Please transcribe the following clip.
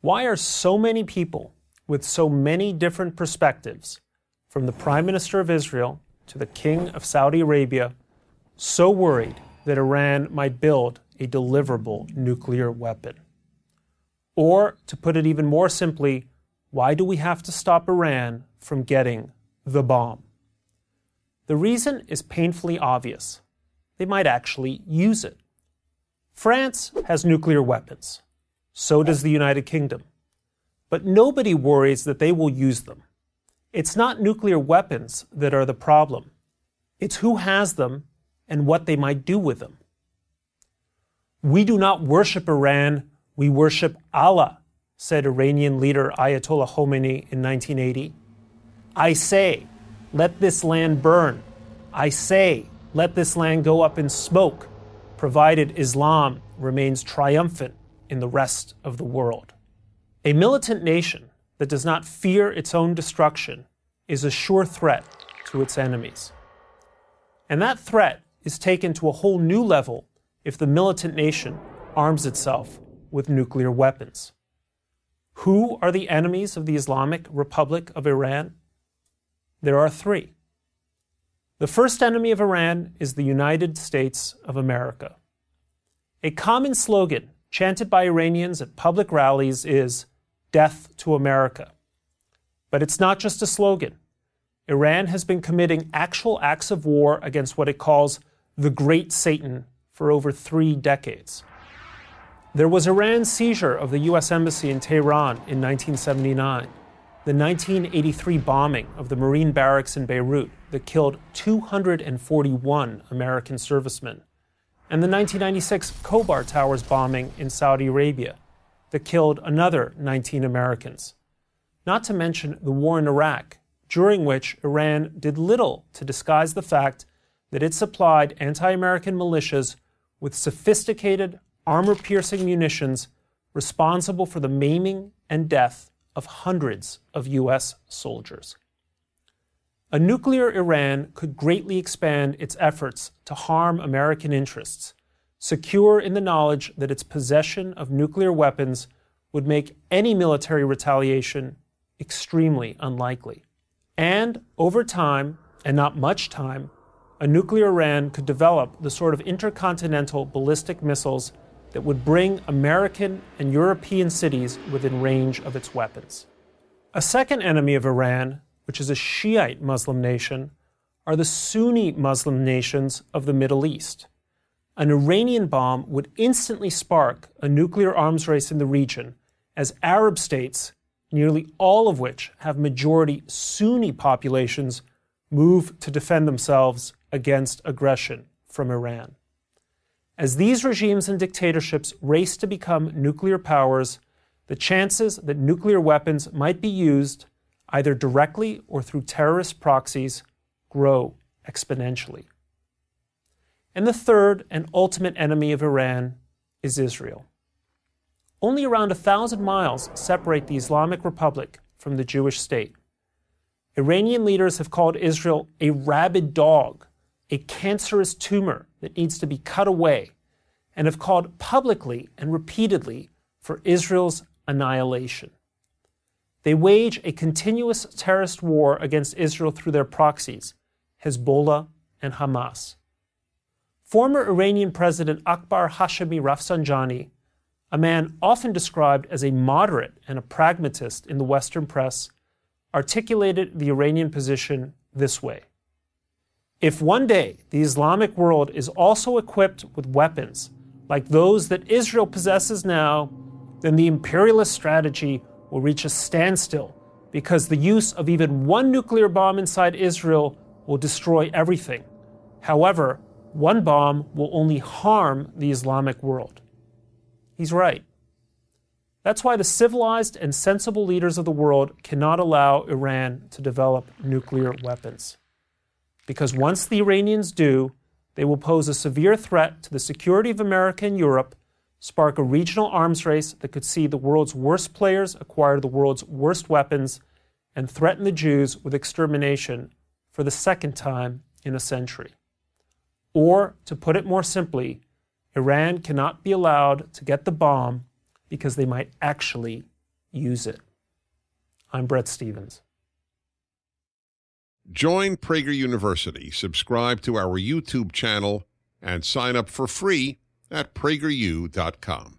Why are so many people with so many different perspectives, from the Prime Minister of Israel to the King of Saudi Arabia, so worried that Iran might build a deliverable nuclear weapon? Or, to put it even more simply, why do we have to stop Iran from getting the bomb? The reason is painfully obvious. They might actually use it. France has nuclear weapons. So does the United Kingdom. But nobody worries that they will use them. It's not nuclear weapons that are the problem. It's who has them and what they might do with them. We do not worship Iran, we worship Allah, said Iranian leader Ayatollah Khomeini in 1980. I say, let this land burn. I say, let this land go up in smoke, provided Islam remains triumphant in the rest of the world. A militant nation that does not fear its own destruction is a sure threat to its enemies. And that threat is taken to a whole new level if the militant nation arms itself with nuclear weapons. Who are the enemies of the Islamic Republic of Iran? There are three. The first enemy of Iran is the United States of America. A common slogan chanted by Iranians at public rallies is "Death to America." But it's not just a slogan. Iran has been committing actual acts of war against what it calls the Great Satan for over 3 decades. There was Iran's seizure of the U.S. Embassy in Tehran in 1979, the 1983 bombing of the Marine barracks in Beirut that killed 241 American servicemen, and the 1996 Khobar Towers bombing in Saudi Arabia that killed another 19 Americans. Not to mention the war in Iraq, during which Iran did little to disguise the fact that it supplied anti-American militias with sophisticated, armor-piercing munitions responsible for the maiming and death of hundreds of U.S. soldiers. A nuclear Iran could greatly expand its efforts to harm American interests, secure in the knowledge that its possession of nuclear weapons would make any military retaliation extremely unlikely. And over time, and not much time, a nuclear Iran could develop the sort of intercontinental ballistic missiles that would bring American and European cities within range of its weapons. A second enemy of Iran, which is a Shiite Muslim nation, are the Sunni Muslim nations of the Middle East. An Iranian bomb would instantly spark a nuclear arms race in the region, as Arab states, nearly all of which have majority Sunni populations, move to defend themselves against aggression from Iran. As these regimes and dictatorships race to become nuclear powers, the chances that nuclear weapons might be used, either directly or through terrorist proxies, grow exponentially. And the third and ultimate enemy of Iran is Israel. Only around 1,000 miles separate the Islamic Republic from the Jewish state. Iranian leaders have called Israel a rabid dog, a cancerous tumor that needs to be cut away, and have called publicly and repeatedly for Israel's annihilation. They wage a continuous terrorist war against Israel through their proxies, Hezbollah and Hamas. Former Iranian President Akbar Hashemi Rafsanjani, a man often described as a moderate and a pragmatist in the Western press, articulated the Iranian position this way. If one day the Islamic world is also equipped with weapons like those that Israel possesses now, then the imperialist strategy will reach a standstill because the use of even one nuclear bomb inside Israel will destroy everything. However, one bomb will only harm the Islamic world. He's right. That's why the civilized and sensible leaders of the world cannot allow Iran to develop nuclear weapons. Because once the Iranians do, they will pose a severe threat to the security of America and Europe, spark a regional arms race that could see the world's worst players acquire the world's worst weapons, and threaten the Jews with extermination for the second time in a century. Or, to put it more simply, Iran cannot be allowed to get the bomb because they might actually use it. I'm Brett Stevens. Join Prager University, subscribe to our YouTube channel, and sign up for free at prageru.com.